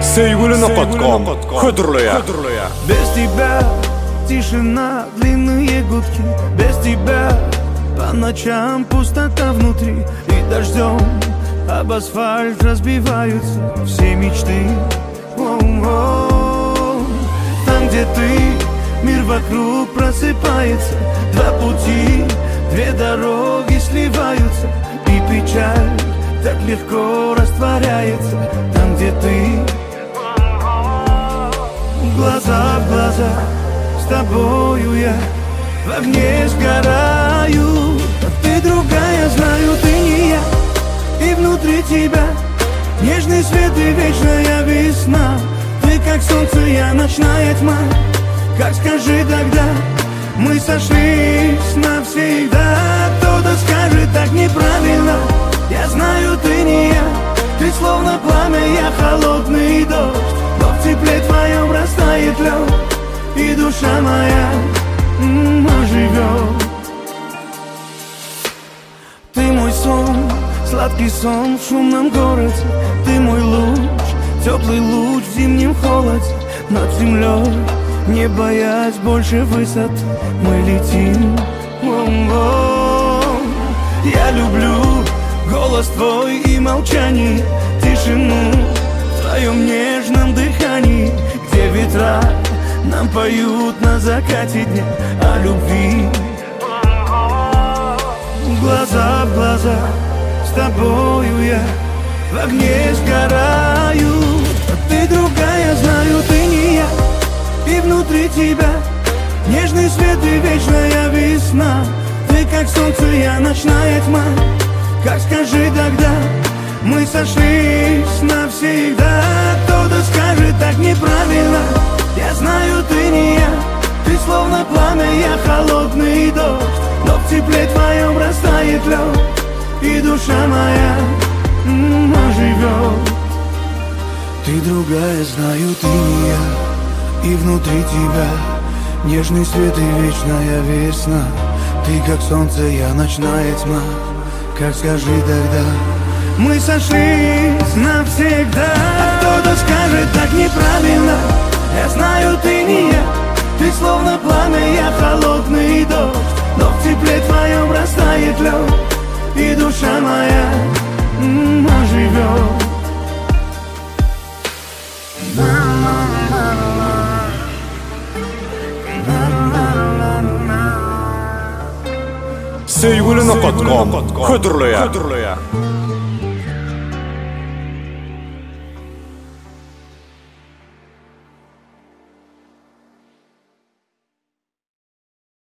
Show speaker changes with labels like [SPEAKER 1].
[SPEAKER 1] Sevgili.com Hıdırlıya.
[SPEAKER 2] Без тебя тишина, длинные гудки. Без тебя по ночам пустота внутри. И дождем об асфальт разбиваются все мечты. О-о-о. Там, где ты, мир вокруг просыпается. Два пути, две дороги сливаются. И печаль так легко растворяется. Там, где ты, глаза в глаза, с тобою я в огне сгораю. Ты другая, знаю, ты не я. И внутри тебя нежный свет и вечная весна. Ты как солнце, я ночная тьма. Как скажи тогда, мы сошлись навсегда. Кто-то скажет так неправильно. Я знаю, ты не я. Ты словно пламя, я холодный дождь. Но в тепле твоем растает лед. И душа моя оживет. Ты мой сон, сладкий сон в шумном городе. Ты мой луч, теплый луч в зимнем холоде. Над землей, не боясь больше высот, мы летим. О-о-о. Я люблю голос твой и молчание, тишину в твоем нежном дыхании, где ветра нам поют на закате дня о любви. Глаза в глаза, с тобою я в огне сгораю. Ты другая, знаю, ты не я. И внутри тебя нежный свет и вечная весна. Ты как солнце, я ночная тьма. Как скажи тогда, мы сошлись навсегда. Кто-то скажет так неправильно. Я знаю, ты не я. Ты словно пламя, я холодный дождь. Но в тепле твоем растает лед. И душа моя оживет. Ты другая, знаю, ты не я. И внутри тебя нежный свет и вечная весна. Ты как солнце, я ночная тьма. Как скажи тогда, мы сошлись навсегда. Кто-то скажет так неправильно. Я знаю, ты не я. Ты словно пламя, я холодный дождь. Но в тепле твоем растает лед. И душа моя оживет.
[SPEAKER 1] Sevgili.com Hıdırlıya.